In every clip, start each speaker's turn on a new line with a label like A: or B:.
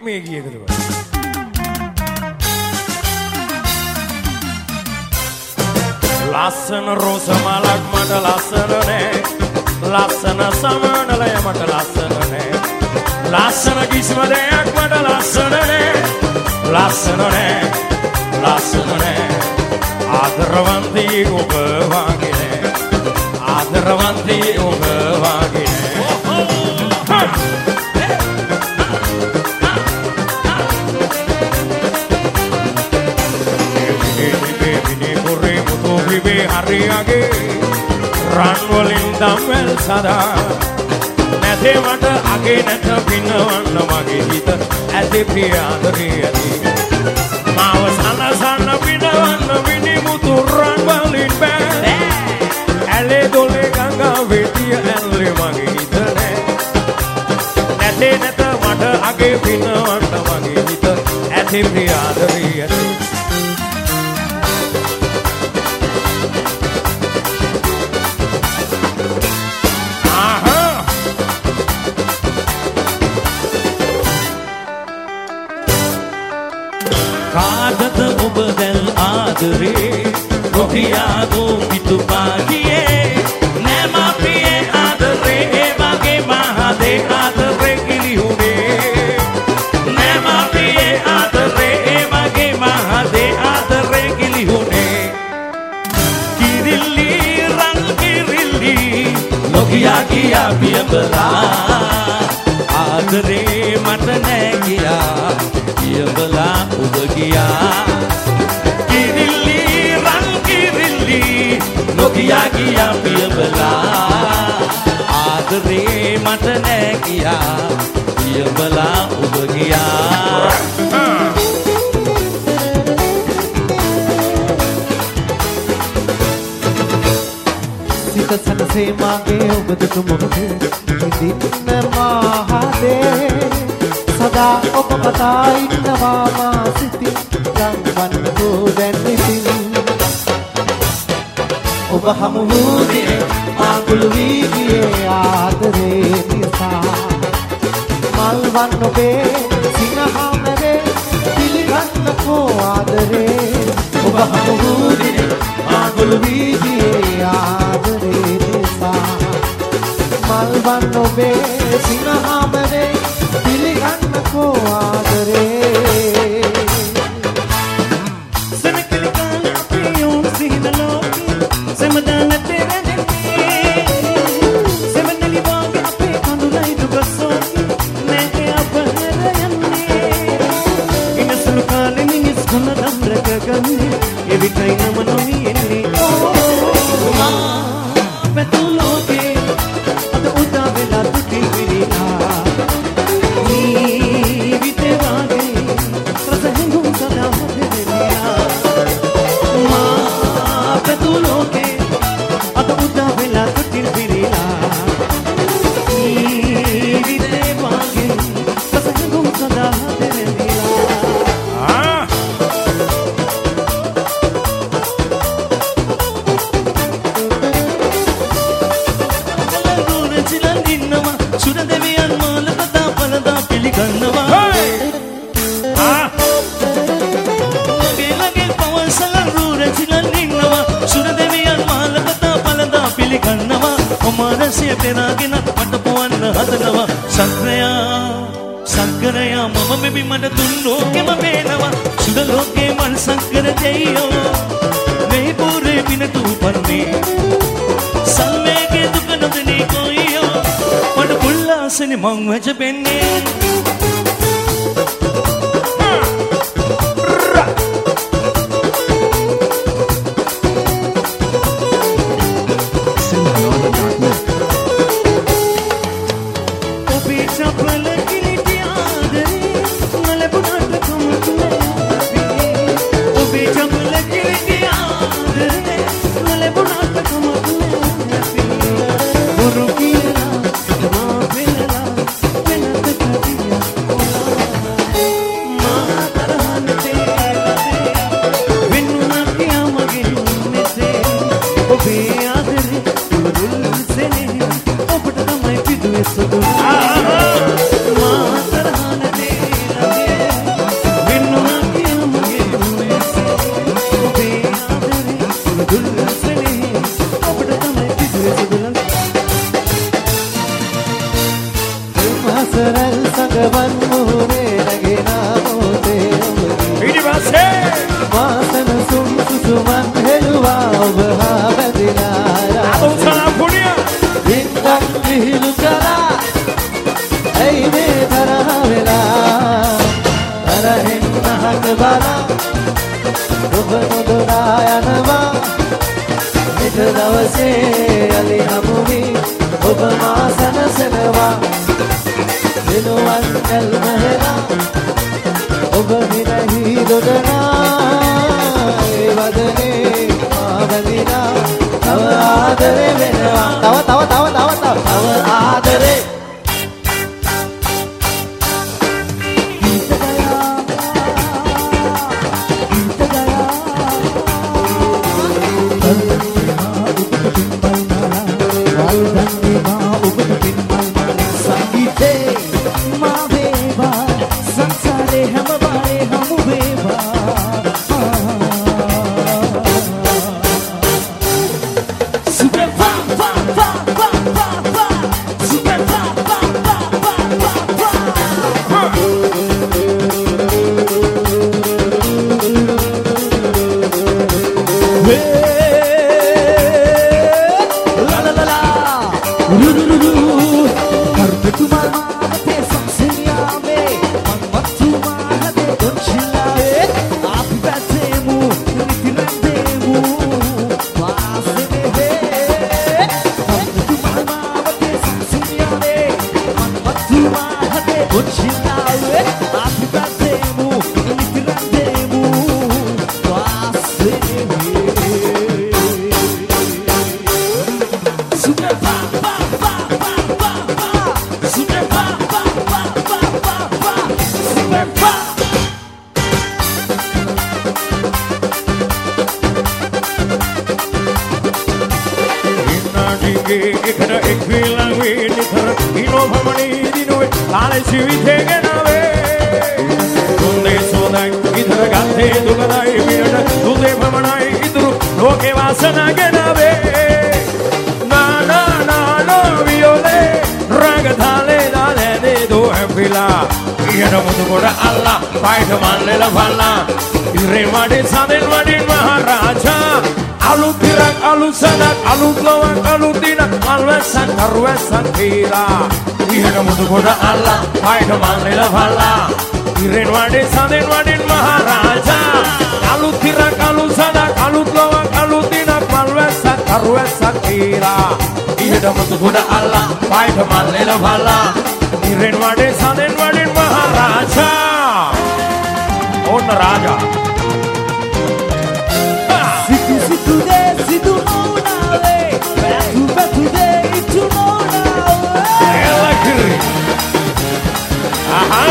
A: මේ ගියකද ලස්සන රෝස මලක් මට ලස්සන නෑ ලස්සන සමනලය මට ලස්සන නෑ ලස්සන කිසිම දෙයක් මට ලස්සන නෑ ලස්සන නෑ ලස්සන නෑ ආදරවන්තී ඔබ වගේ නෑ ආදරවන්තී ඔබ වගේ නෑ හරියගේ රන් වලින් දම්වැල් සදා නැතේ මට අගේ නැත පිනවන්න මගේ හිත ඇති ප්‍රියාදරී ඇති මාව සනසන්න පිනවන්න විනිමුතු රන් වලින් බෑ ඇලේ දොලේ ගංගා වෙතිය ඇල්ලේ මගේ හිත නෑ නැතේ නැත මට අගේ පිනවන්න මගේ හිත ඇති ප්‍රියාදරී ඇති
B: කාටද ඔබ දැන් ආදරේ රොහියාදෝ පිටුපාගියේ නෑ මාපියේ ආදරේ ඒ වගේ මහදේ ආදරේ කිලිහුනේ නෑ මාපියේ ආදරේ ඒ වගේ මහදේ ආදරේ කිලිහුනේ කිරිල්ලි රන් කිරිල්ලි ලොකියා කියා පියඹලා ආදරේ මට නෑ කියා පියඹලා ඔබ ගියා කිරිල්ලි රන් කිරිල්ලි නොකියා ගියා පියඹලා ආදරේ මට නෑ කියා පියඹලා ඔබ ගියා සිත සනසේ මාගේ ඔබ දුටු මොහොතේ ඉදින්න මහදේ සදා ඔබ කතා ඉන්නවා මා සිතින් ලංවන්න දැන් ඉතින් ඔබ හමු වූයේ ආකුළු වී ගියේ ආදරේ නිසා මල් වන් ඔබේ සිනහමරේ පිළිගන්නකෝ ආදරේ ඔබ හමු වූයේ ආකුළු වී ගියේ ආදරේ නිසා මල් වන් ඔබේ සිනහමරේ පිළිගන්නකෝ ආදරේ සමකලිකාල අපියෝ සිහිනලෝකි සමදාන තෙරදෙන්නේ සමනලි වාගේ අපේ කඳුලයි දුකසෝකි නෑ අපහර යන්නේ ඉනසලු කාලෙ මිනිස් ගුණ දම්රක ගන්නේ එවිටයි නම නොමියෙන්නේ පැතුලෝකේ අද උදා වෙලා දුටි විරිනා පෙරාගෙන මට පුවන්න හදනවා සක්කරයා මම මෙබි මට තුන් ලෝකෙම පේනවා සුද ලෝකේ මල් සක්කර දෙයියෝ මේ පුරේ පිනතු පන්නේ සල්වේගේ දුක නොදෙනී කොයියෝ මට පුල්ලාසනේ මං වැජපෙන්නේ
C: මුරේ නැගෙන මොහොතේ ඔබ
A: ඊට පස්සේ
C: වාසන සුසුමන් හෙළුවා ඔබ හා බැඳිලා
A: අතුසලා පුණ්‍ය
C: වින්දක් විහිළු කළා ඇයි මේ තරහ වෙලා තරහින් අහක බලා ඔබ නොදොනා යනවා හිත දවසේ යලි හමුවී ඔබ මා සනසනවා දිනුවන් කල්මහෙලා ඔබ හිරහි දොඩනා ඒ වදනේ මා බැඳිලා තව ආදරේ වෙනවා තව ආදරේ
A: Arwesan kira Ihana mutu koda Allah Paida manlela falla Iren wadin saden wadin maharaja Kalut kira kalut sana kalut lawa kalut tinak Malwesan arwesan kira Ihana mutu koda Allah Paida manlela falla Iren wadin saden wadin maharaja Onna raja
C: Situ situ de situ naunale Batu batu de itu
A: Aha.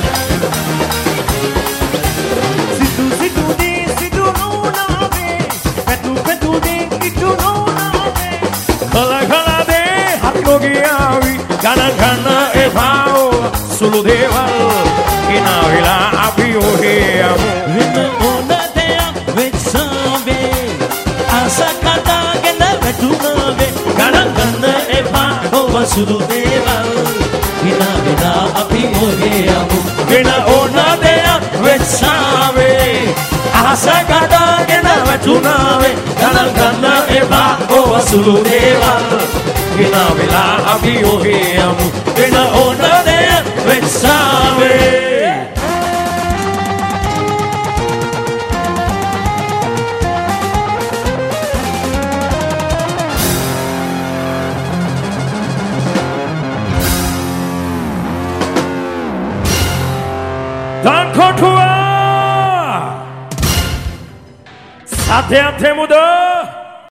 C: Situ situ di situ nunave, petu di itu nunave.
A: Kala de hati giawi, gana evao sulu deval, ina vila api oheamu.
B: Rina ona dea vexave, asa kata gana petu nave, gana evao sulu deval. Ina vila api oheamu.
A: Rina ona dea vexave, asa kata gana petu nave, gana evao sulu deval. Ina vila api oheamu. Rina ona dea vexave. Dan Kotua Sate muda